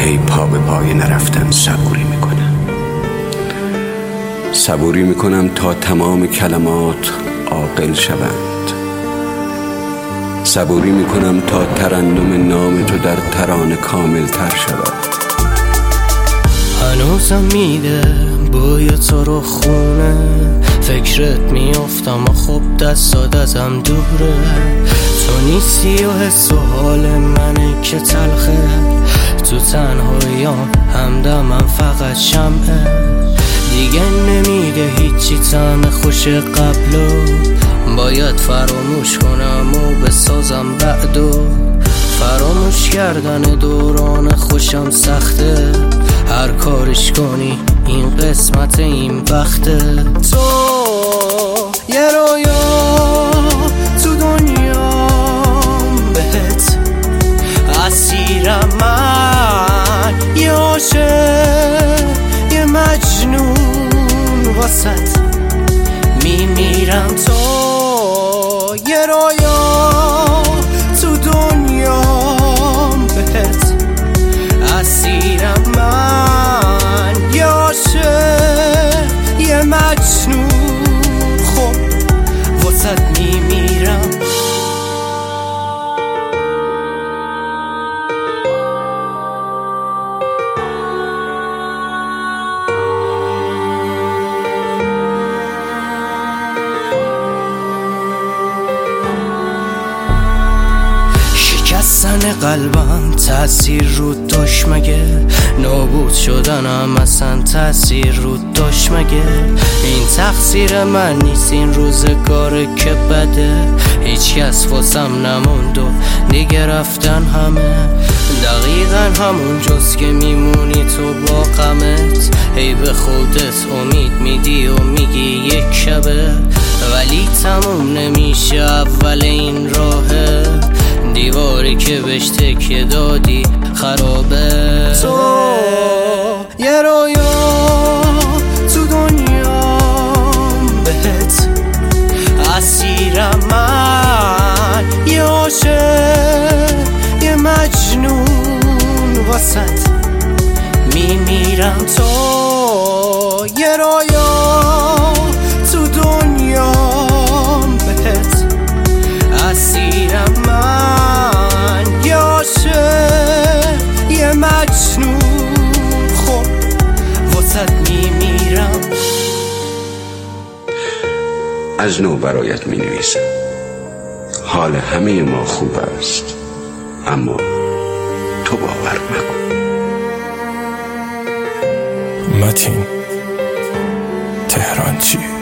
هی پا به پای نرفتن صبوری میکنم تا تمام کلمات عاقل شوند. صبوری میکنم تا ترنم نام تو در ترانه کامل تر شود. هنوزم میده بوی تو رو خونه، فکرت میافتم و خب دستات ازم دوره. تو نیستی و حس و حال منه که تلخه، تو تنهاییام همدمم فقط شمعه. دیگه نمیده هیچی طعم خوش قبلو، باید فراموش کنم و بسازم بعدو. فراموش کردن دوران خوشم سخته، هر کارش کنی این قسمت این وقته. تو یه رویا تو دنیام، بهت اسیرم من، یه عاشق یه مجنون واسط میمیرم. تو یه رویا تو دنیام، بهت اسیرم من، یه عاشق یه مجنون، خب واسط میمیرم. شکستن قلبم تأثیر رو داشت مگه؟ نابود شدنم اصلا تأثیر رو داشت مگه؟ این تقصیر من نیست، این روزگاره که بده. هیچ کس واسم نموند و دیگه رفتن همه. دقیقا همون جز که میمونی تو با غمت، هی به خودت امید میدی و میگی یک شبه، ولی تموم نمیشه اول این راهه. دیواری که بهش تکیه دادی خرابه. تو یه رویا تو دنیام، بهت اسیرم من، یه عاشق یه مجنون واسط میمیرم. تو یه رویا تو دنیام، بهت اسیرم من، یه عاشق یه مجنون، خب واسط میمیرم. از نو برایت می نویسم. حال همه ما خوب است، اما تو باور نکن. متین تهرانچی.